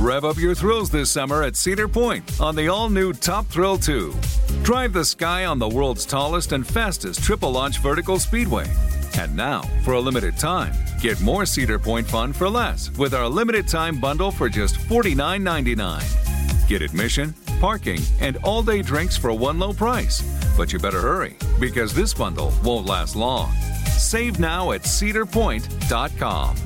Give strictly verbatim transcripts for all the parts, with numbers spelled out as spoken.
Rev up your thrills this summer at Cedar Point on the all-new Top Thrill two. Drive the sky on the world's tallest and fastest triple-launch vertical speedway. And now, for a limited time, get more Cedar Point fun for less with our limited-time bundle for just forty-nine ninety-nine. Get admission, parking, and all-day drinks for one low price. But you better hurry, because this bundle won't last long. Save now at cedar point dot com.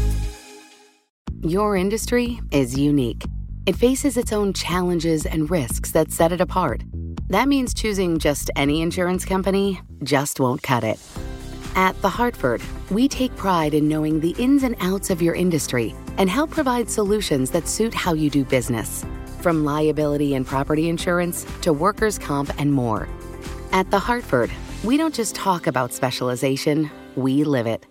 Your industry is unique. It faces its own challenges and risks that set it apart. That means choosing just any insurance company just won't cut it. At The Hartford, we take pride in knowing the ins and outs of your industry and help provide solutions that suit how you do business. From liability and property insurance to workers' comp and more. At The Hartford, we don't just talk about specialization, we live it.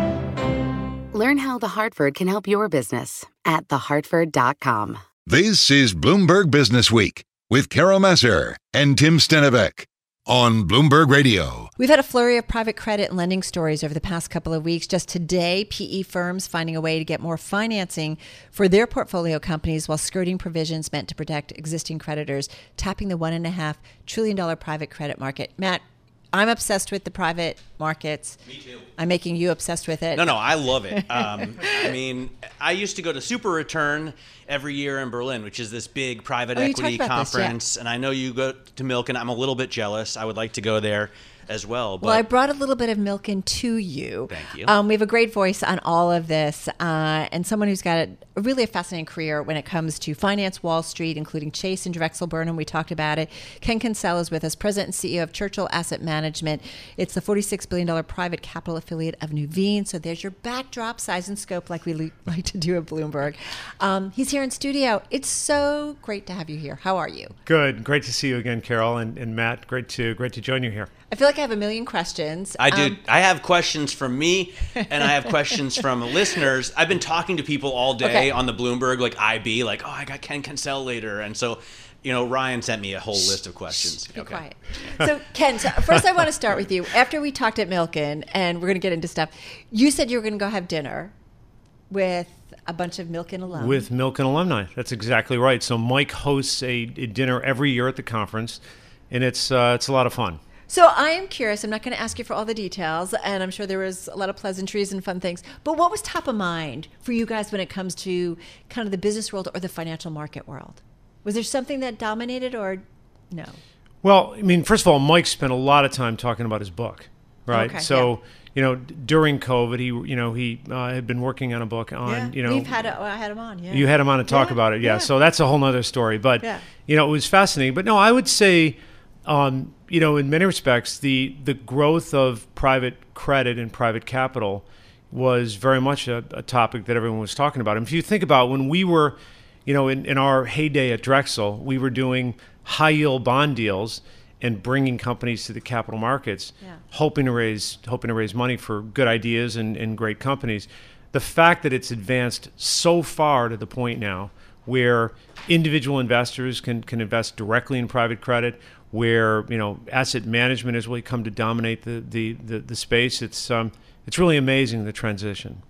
Learn how The Hartford can help your business at the hartford dot com. This is Bloomberg Business Week with Carol Massar and Tim Stenivek on Bloomberg Radio. We've had a flurry of private credit and lending stories over the past couple of weeks. Just today, P E firms finding a way to get more financing for their portfolio companies while skirting provisions meant to protect existing creditors, tapping the one and a half trillion dollar private credit market. Matt, I'm obsessed with the private markets. Me too. I'm making you obsessed with it. No, no, I love it. Um, I mean, I used to go to Super Return every year in Berlin, which is this big private Oh, you equity talked about this, conference. yeah. And I know you go to Milken. I'm a little bit jealous. I would like to go there as well. But Well, I brought a little bit of Milken to you. Thank you. Um, we have a great voice on all of this, uh, and someone who's got a, a really a fascinating career when it comes to finance, Wall Street, including Chase and Drexel Burnham. We talked about it. Ken Kinsella is with us, President and C E O of Churchill Asset Management. It's the forty-six billion dollars private capital affiliate of Nuveen. So there's your backdrop, size and scope, like we like to do at Bloomberg. Um, he's here in studio. It's so great to have you here. How are you? Good. Great to see you again, Carol, and, and Matt. Great to great to join you here. I feel like I have a million questions. I do. Um, I have questions from me, and I have questions from listeners. I've been talking to people all day Okay. on the Bloomberg, like I B, like, oh, I got Ken Kinsella later. And so, you know, Ryan sent me a whole list of questions. Be quiet. So, Ken, so first I want to start with you. After we talked at Milken, and we're going to get into stuff, you said you were going to go have dinner with a bunch of Milken alumni. With Milken alumni. That's exactly right. So Mike hosts a, a dinner every year at the conference, and it's uh, it's a lot of fun. So I am curious. I'm not going to ask you for all the details, and I'm sure there was a lot of pleasantries and fun things. But what was top of mind for you guys when it comes to kind of the business world or the financial market world? Was there something that dominated, or no? Well, I mean, first of all, Mike spent a lot of time talking about his book, right? Okay, so, yeah. you know, d- during COVID, he, you know, he uh, had been working on a book on, Yeah, you know, we've had it. I had him on. Yeah, you had him on to talk Yeah, about it, yeah. yeah. So that's a whole nother story. But Yeah. you know, it was fascinating. But no, I would say, um, you know, in many respects, the the growth of private credit and private capital was very much a, a topic that everyone was talking about. And if you think about when we were, you know, in, in our heyday at Drexel, we were doing high yield bond deals and bringing companies to the capital markets, Yeah. hoping to raise hoping to raise money for good ideas and, and great companies. The fact that it's advanced so far to the point now where individual investors can, can invest directly in private credit, where you know asset management has really come to dominate the the, the, the space. It's um it's really amazing, the transition.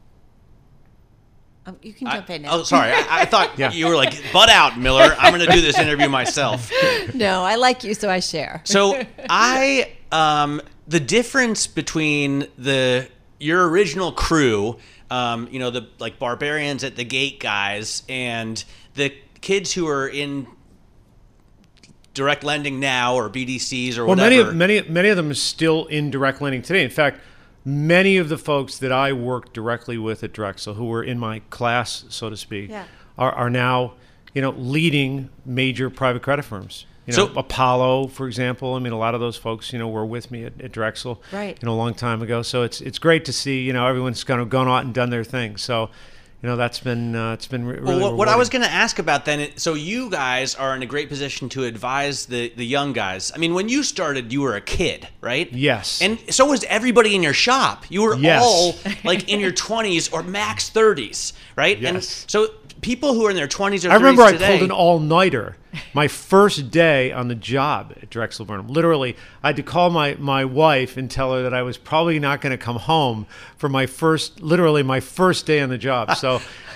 Um, you can I, jump in now. oh, sorry. I, I thought Yeah. you were like, butt out, Miller. I'm going to do this interview myself. No, I like you, so I share. So I, um, the difference between the your original crew, um, you know, the like barbarians at the gate guys, and the kids who are in direct lending now or B D Cs or Well, whatever. many of many many of them are still in direct lending today. In fact, many of the folks that I worked directly with at Drexel, who were in my class, so to speak, Yeah. are, are now, you know, leading major private credit firms. You know, So- Apollo, for example. I mean, a lot of those folks, you know, were with me at, at Drexel, Right. you know, a long time ago. So it's it's great to see, you know, everyone's kind of gone out and done their thing. So, you know, that's been uh, it's been re- really. Well, what, what I rewarding. was going to ask about then, it- so you guys are in a great position to advise the, the young guys. I mean, when you started, you were a kid, right? Yes. And so was everybody in your shop. You were Yes. all like in your twenties or max thirties, right? And Yes. so people who are in their twenties or I thirties remember I today, pulled an all-nighter my first day on the job at Drexel Burnham. Literally, I had to call my, my wife and tell her that I was probably not going to come home for my first, literally my first day on the job. So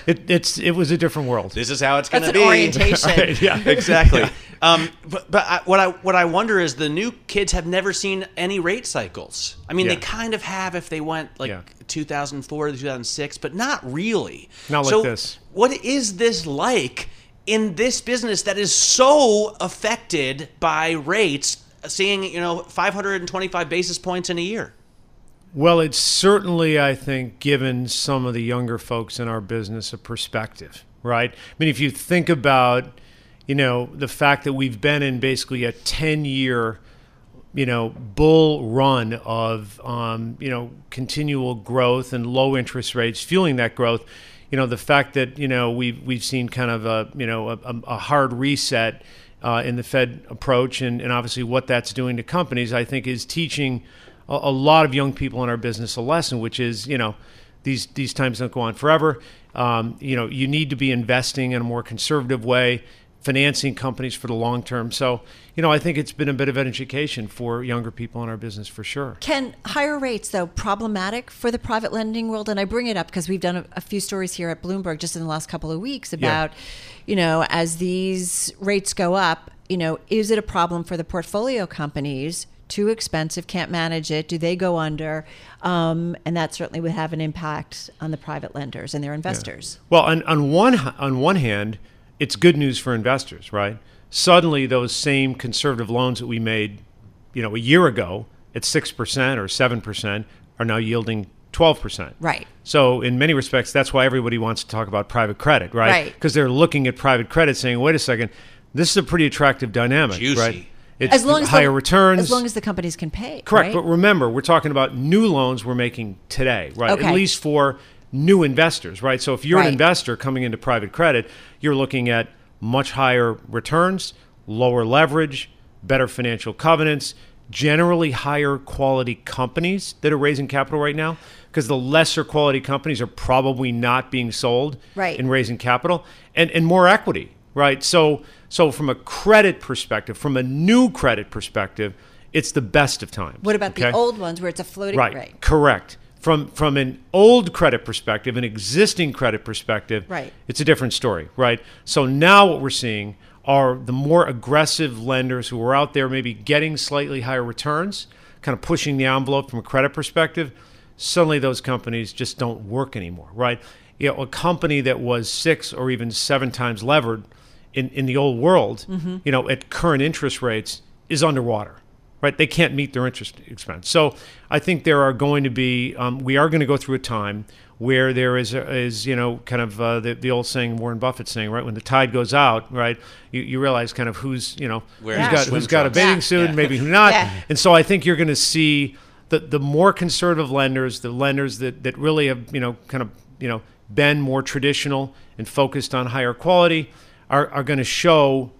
it, it's it was a different world. This is how it's going to That's be. an orientation. Right, yeah. Exactly. Um, but but I, what I what I wonder is the new kids have never seen any rate cycles. I mean, Yeah. they kind of have if they went like Yeah. two thousand four to two thousand six, but not really. Not like so this. What is this like in this business that is so affected by rates, seeing, you know, five hundred twenty-five basis points in a year? Well, it's certainly, I think, given some of the younger folks in our business a perspective, right? I mean, if you think about, you know, the fact that we've been in basically a ten-year, you know, bull run of, um, you know, continual growth and low interest rates fueling that growth, you know, the fact that, you know, we've, we've seen kind of a, you know, a, a hard reset uh, in the Fed approach and, and obviously what that's doing to companies, I think is teaching a, a lot of young people in our business a lesson, which is, you know, these, these times don't go on forever. Um, you know, you need to be investing in a more conservative way, financing companies for the long term. So, you know, I think it's been a bit of an education for younger people in our business for sure. Can higher rates, though, problematic for the private lending world? And I bring it up because we've done a, a few stories here at Bloomberg just in the last couple of weeks about, yeah. you know, as these rates go up, you know, is it a problem for the portfolio companies? Too expensive, can't manage it. Do they go under? Um, and that certainly would have an impact on the private lenders and their investors. Yeah. Well, on, on one on one hand, it's good news for investors, right? Suddenly, those same conservative loans that we made, you know, a year ago at six percent or seven percent are now yielding twelve percent. Right. So in many respects, that's why everybody wants to talk about private credit, right? Right. Because they're looking at private credit saying, wait a second, this is a pretty attractive dynamic, Juicy. right? It's as long as higher the, returns. As long as the companies can pay. Correct. Right? But remember, we're talking about new loans we're making today, right? Okay. At least for new investors, right? So if you're Right. an investor coming into private credit, you're looking at much higher returns, lower leverage, better financial covenants, generally higher quality companies that are raising capital right now, because the lesser quality companies are probably not being sold Right. in raising capital, and, and more equity, right? So so from a credit perspective, from a new credit perspective, it's the best of times. What about okay? the old ones where it's a floating Right, rate? correct. From from an old credit perspective, an existing credit perspective, Right. it's a different story, right? So now what we're seeing are the more aggressive lenders who are out there maybe getting slightly higher returns, kind of pushing the envelope from a credit perspective. Suddenly those companies just don't work anymore, right? You know, a company that was six or even seven times levered in, in the old world, mm-hmm. you know, at current interest rates is underwater. Right, they can't meet their interest expense. So I think there are going to be, um, we are going to go through a time where there is, a, is you know, kind of uh, the, the old saying, Warren Buffett saying, right, when the tide goes out, right, you, you realize kind of who's, you know, Where who's yeah. got swim who's got a trunks. bathing Yeah. suit, Yeah. and maybe who not. Yeah. And so I think you're going to see the the more conservative lenders, the lenders that that really have, you know, kind of, you know, been more traditional and focused on higher quality, are are going to show.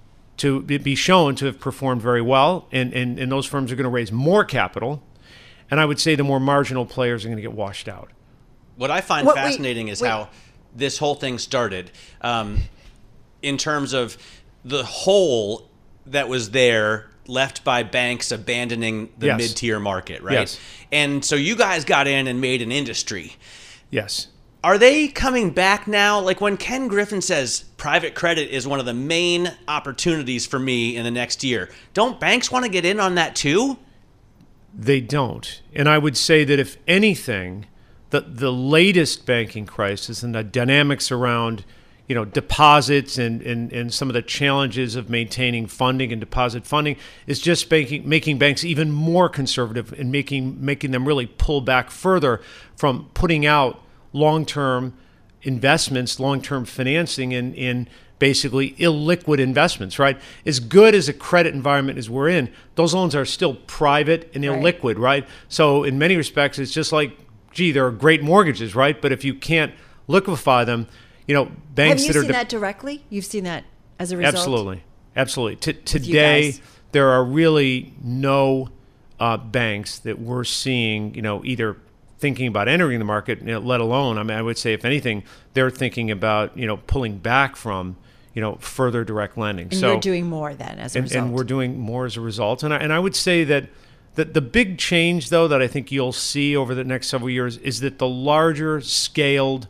to be shown to have performed very well, and, and, and those firms are going to raise more capital. And I would say the more marginal players are going to get washed out. What I find What- wait, fascinating is wait. how this whole thing started um, in terms of the hole that was there left by banks abandoning the Yes. mid-tier market, right? Yes. And so you guys got in and made an industry. Yes. Are they coming back now? Like when Ken Griffin says private credit is one of the main opportunities for me in the next year, don't banks want to get in on that too? They don't. And I would say that if anything, the, the latest banking crisis and the dynamics around, you know, deposits and, and, and some of the challenges of maintaining funding and deposit funding is just making, making banks even more conservative and making, making them really pull back further from putting out long-term investments, long-term financing in, in basically illiquid investments, right? As good as a credit environment as we're in, those loans are still private and Right. illiquid, right? So in many respects, it's just like, gee, there are great mortgages, right? But if you can't liquefy them, you know, banks Have you that are... seen de- that directly? You've seen that as a result? Absolutely. Absolutely. T- you today, guys. there are really no uh, banks that we're seeing, you know, either thinking about entering the market, you know, let alone, I mean, I would say, if anything, they're thinking about, you know, pulling back from, you know, further direct lending. And so, you're doing more then as a and, result. and we're doing more as a result. And I, and I would say that the, the big change, though, that I think you'll see over the next several years is that the larger scaled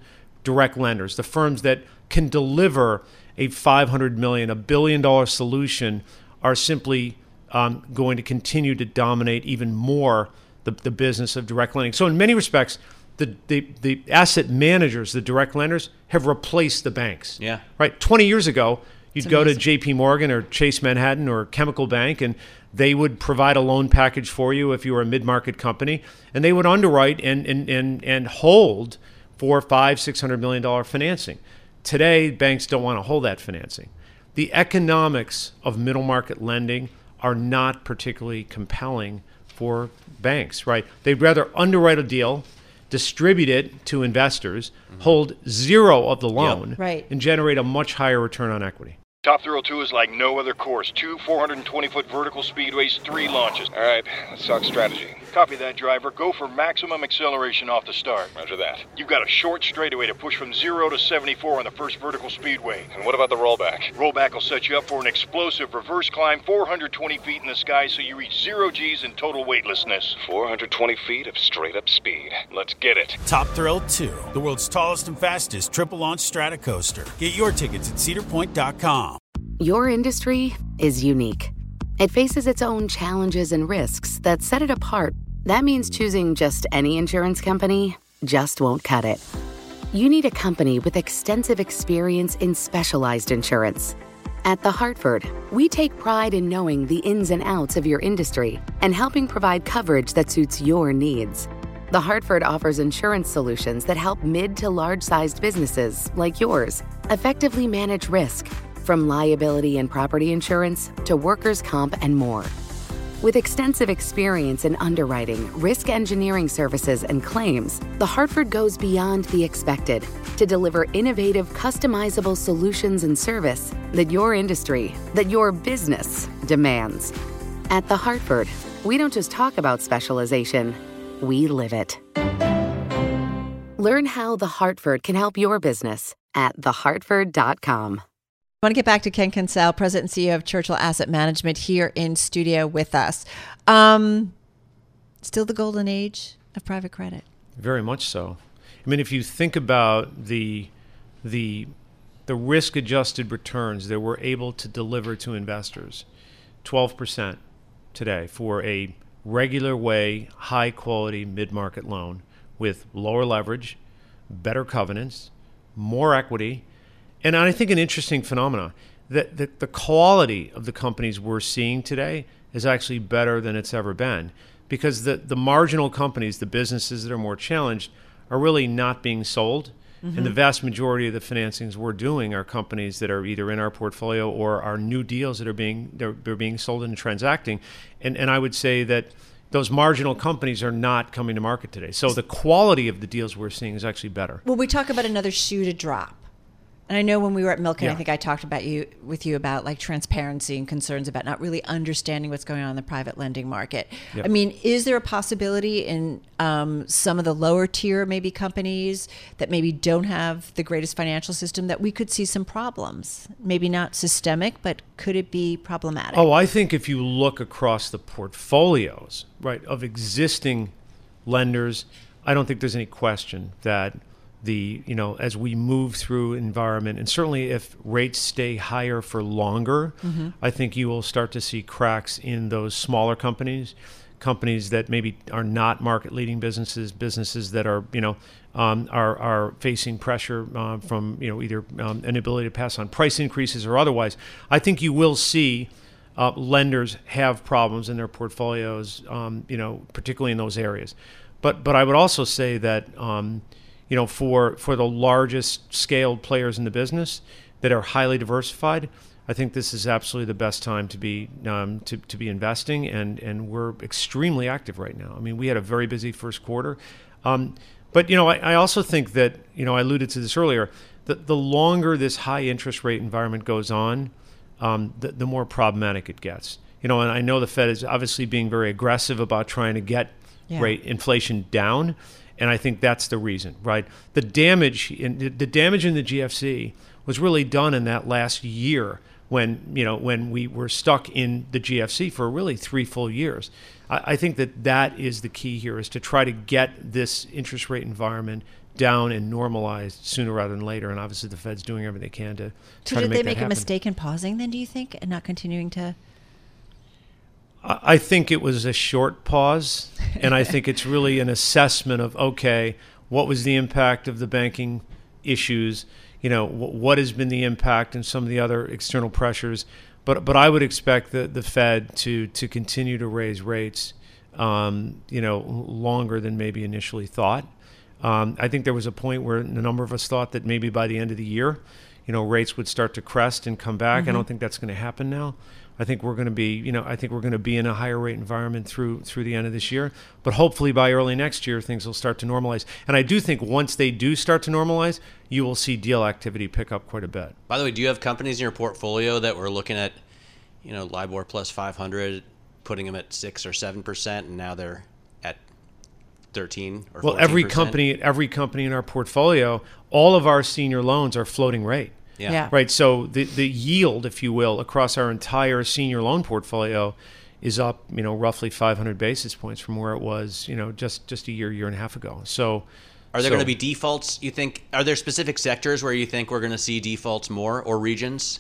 direct lenders, the firms that can deliver a five hundred million dollars, a billion dollar solution, are simply um, going to continue to dominate even more the, the business of direct lending. So in many respects, the, the, the asset managers, the direct lenders, have replaced the banks. Yeah. Right. twenty years ago, you'd It's go to amazing. J P Morgan or Chase Manhattan or Chemical Bank, and they would provide a loan package for you if you were a mid-market company, and they would underwrite and and and, and hold for five, six hundred million dollar financing. Today, banks don't want to hold that financing. The economics of middle market lending are not particularly compelling for banks, right? They'd rather underwrite a deal, distribute it to investors, mm-hmm. hold zero of the loan, Yep. Right. and generate a much higher return on equity. Top Thrill two is like no other course. Two four hundred twenty foot vertical speedways, three launches. All right, let's talk strategy. Copy that, driver. Go for maximum acceleration off the start. Roger that. You've got a short straightaway to push from zero to seventy-four on the first vertical speedway. And what about the rollback? Rollback will set you up for an explosive reverse climb four hundred twenty feet in the sky so you reach zero G's and total weightlessness. four hundred twenty feet of straight-up speed. Let's get it. Top Thrill two, the world's tallest and fastest triple-launch Stratocoaster. Get your tickets at cedar point dot com. Your industry is unique. It faces its own challenges and risks that set it apart. That means choosing just any insurance company just won't cut it. You need a company with extensive experience in specialized insurance. At The Hartford, we take pride in knowing the ins and outs of your industry and helping provide coverage that suits your needs. The Hartford offers insurance solutions that help mid to large-sized businesses like yours effectively manage risk, from liability and property insurance to workers' comp and more. With extensive experience in underwriting, risk engineering services, and claims, The Hartford goes beyond the expected to deliver innovative, customizable solutions and service that your industry, that your business demands. At The Hartford, we don't just talk about specialization, we live it. Learn how The Hartford can help your business at the hartford dot com. I want to get back to Ken Kinsale, President and C E O of Churchill Asset Management, here in studio with us. Um, still the golden age of private credit. Very much so. I mean, if you think about the the the risk-adjusted returns that we're able to deliver to investors, twelve percent today for a regular way, high-quality mid-market loan with lower leverage, better covenants, more equity. And I think an interesting phenomenon, that the, the quality of the companies we're seeing today is actually better than it's ever been, because the, the marginal companies, the businesses that are more challenged, are really not being sold. Mm-hmm. And the vast majority of the financings we're doing are companies that are either in our portfolio or are new deals that are being they're, they're being sold and transacting. And and I would say that those marginal companies are not coming to market today. So the quality of the deals we're seeing is actually better. Well, we talk about another shoe to drop. And I know when we were at Milken, Yeah. I think I talked about you with you about like transparency and concerns about not really understanding what's going on in the private lending market. Yep. I mean, is there a possibility in um, some of the lower tier maybe companies that maybe don't have the greatest financial system that we could see some problems? Maybe not systemic, but could it be problematic? Oh, I think if you look across the portfolios, right, of existing lenders, I don't think there's any question that the, you know, as we move through environment, and certainly if rates stay higher for longer, mm-hmm. I think you will start to see cracks in those smaller companies, companies that maybe are not market leading businesses, businesses that are, you know, um, are are facing pressure uh, from, you know, either um, an ability to pass on price increases or otherwise. I think you will see uh, lenders have problems in their portfolios, um, you know, particularly in those areas. But but I would also say that, um, you know, for for the largest scaled players in the business that are highly diversified, I think this is absolutely the best time to be um, to to be investing, and and we're extremely active right now. I mean, we had a very busy first quarter, um, but you know, I, I also think that, you know, I alluded to this earlier, that the longer this high interest rate environment goes on, um, the, the more problematic it gets. You know, and I know the Fed is obviously being very aggressive about trying to get yeah. rate inflation down. And I think that's the reason, right? The damage in the damage in the G F C was really done in that last year when, you know, when we were stuck in the G F C for really three full years. I, I think that that is the key here, is to try to get this interest rate environment down and normalized sooner rather than later. And obviously the Fed's doing everything they can to so try to did make they that make happen. a mistake in pausing then, do you think, and not continuing to? I I think it was a short pause, and I think it's really an assessment of, okay, what was the impact of the banking issues? You know, wh- what has been the impact and some of the other external pressures? But but I would expect the, the Fed to to continue to raise rates, um, you know, longer than maybe initially thought. Um, I think there was a point where a number of us thought that maybe by the end of the year, you know, rates would start to crest and come back. Mm-hmm. I don't think that's going to happen now. I think we're going to be, you know, I think we're going to be in a higher rate environment through through the end of this year. But hopefully by early next year, things will start to normalize. And I do think once they do start to normalize, you will see deal activity pick up quite a bit. By the way, do you have companies in your portfolio that were looking at, you know, LIBOR plus five hundred, putting them at six or seven percent, and now they're at thirteen or well, fourteen percent? every company, every company in our portfolio, all of our senior loans are floating rate. Yeah. Yeah. Right. So the the yield, if you will, across our entire senior loan portfolio is up, you know, roughly five hundred basis points from where it was, you know, just, just a year, year and a half ago. So are there so, going to be defaults, you think? Are there specific sectors where you think we're going to see defaults more, or regions?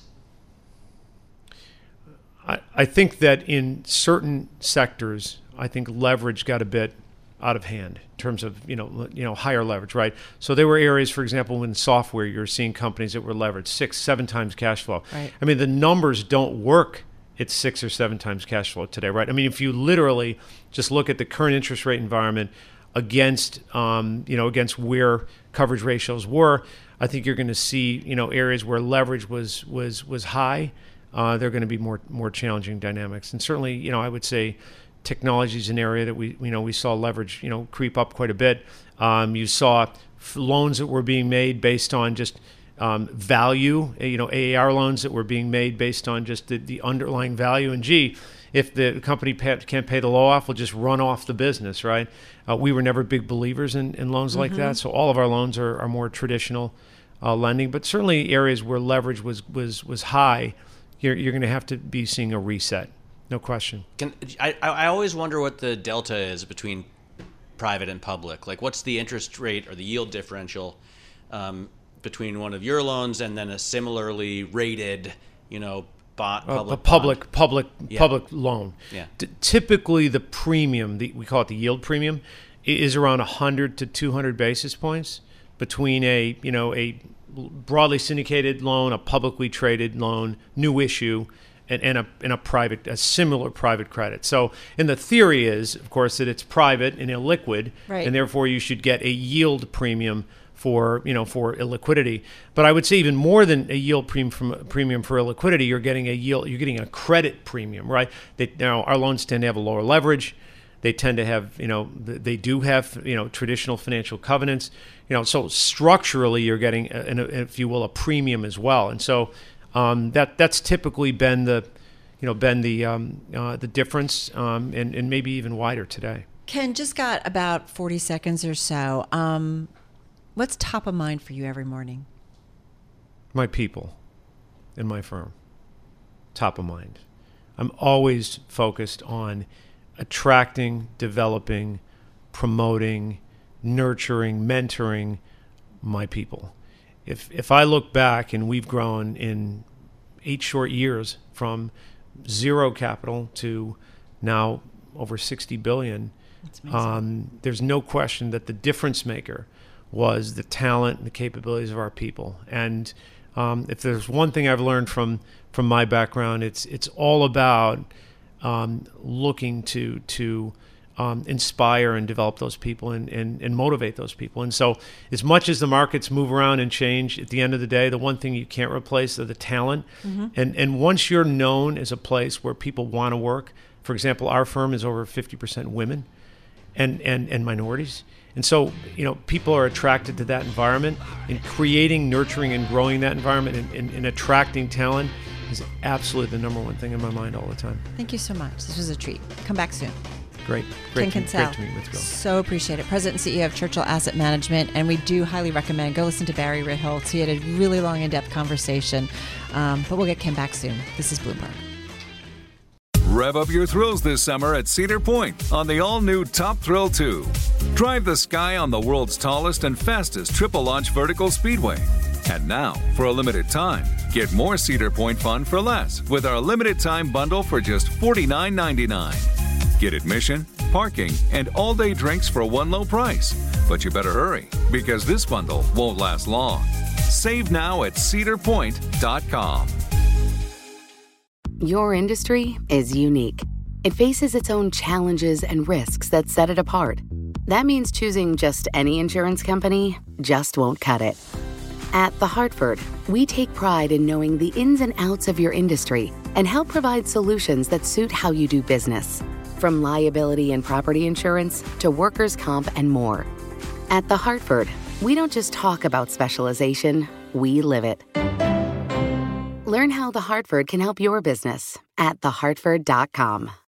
I, I think that in certain sectors, I think leverage got a bit out of hand in terms of, you know, you know, higher leverage, right? So there were areas, for example, in software, you're seeing companies that were leveraged six, seven times cash flow. Right. I mean, the numbers don't work at six or seven times cash flow today, right? I mean, if you literally just look at the current interest rate environment against, um, you know, against where coverage ratios were, I think you're going to see, you know, areas where leverage was was was high. Uh, they're going to be more more challenging dynamics, and certainly, you know, I would say technology is an area that we, you know, we saw leverage, you know, creep up quite a bit. Um, you saw f- loans that were being made based on just um, value, you know, A A R loans that were being made based on just the, the underlying value. And gee, if the company pay, can't pay the loan off, we'll just run off the business, right? Uh, we were never big believers in, in loans mm-hmm. like that. So all of our loans are, are more traditional uh, lending, but certainly areas where leverage was was was high, you're you're going to have to be seeing a reset. No question. Can, I, I always wonder what the delta is between private and public. Like, what's the interest rate or the yield differential um, between one of your loans and then a similarly rated, you know, bond, public a public bond? public Yeah. public loan. Yeah. T- typically, the premium, the, we call it the yield premium, is around one hundred to two hundred basis points between a, you know, a broadly syndicated loan, a publicly traded loan, new issue, And, and a and a private, a similar private credit. So, and the theory is, of course, that it's private and illiquid, right. and therefore you should get a yield premium for, you know, for illiquidity. But I would say even more than a yield premium from premium for illiquidity, you're getting a yield, you're getting a credit premium, right? They, now our loans tend to have a lower leverage. They tend to have, you know, they do have, you know, traditional financial covenants, you know. So structurally, you're getting, an, if you will, a premium as well, and so. Um, that that's typically been the, you know, been the um, uh, the difference, um, and and maybe even wider today. Ken, just got about forty seconds or so. Um, what's top of mind for you every morning? My people, and my firm, top of mind. I'm always focused on attracting, developing, promoting, nurturing, mentoring my people. If if I look back, and we've grown in eight short years from zero capital to now over sixty billion, um, there's no question that the difference maker was the talent and the capabilities of our people. And um, if there's one thing I've learned from from my background, it's it's all about um, looking to to Um, inspire and develop those people and, and, and motivate those people. And so as much as the markets move around and change, at the end of the day, the one thing you can't replace are the talent. Mm-hmm. And, and once you're known as a place where people want to work, for example, our firm is over fifty percent women and, and, and minorities. And so, you know, people are attracted to that environment, and creating, nurturing, and growing that environment and, and, and attracting talent is absolutely the number one thing in my mind all the time. Thank you so much. This was a treat. Come back soon. Great. Great, Ken to, Kinsella, great to meet with you. So appreciate it. President and C E O of Churchill Asset Management. And we do highly recommend, go listen to Barry Ritholtz. He had a really long, in-depth conversation. Um, but we'll get Ken back soon. This is Bloomberg. Rev up your thrills this summer at Cedar Point on the all-new Top Thrill two. Drive the sky on the world's tallest and fastest triple-launch vertical speedway. And now, for a limited time, get more Cedar Point fun for less with our limited-time bundle for just forty-nine ninety-nine. Get admission, parking, and all-day drinks for one low price. But you better hurry, because this bundle won't last long. Save now at cedar point dot com. Your industry is unique. It faces its own challenges and risks that set it apart. That means choosing just any insurance company just won't cut it. At The Hartford, we take pride in knowing the ins and outs of your industry and help provide solutions that suit how you do business. From liability and property insurance to workers' comp and more. At The Hartford, we don't just talk about specialization, we live it. Learn how The Hartford can help your business at the hartford dot com.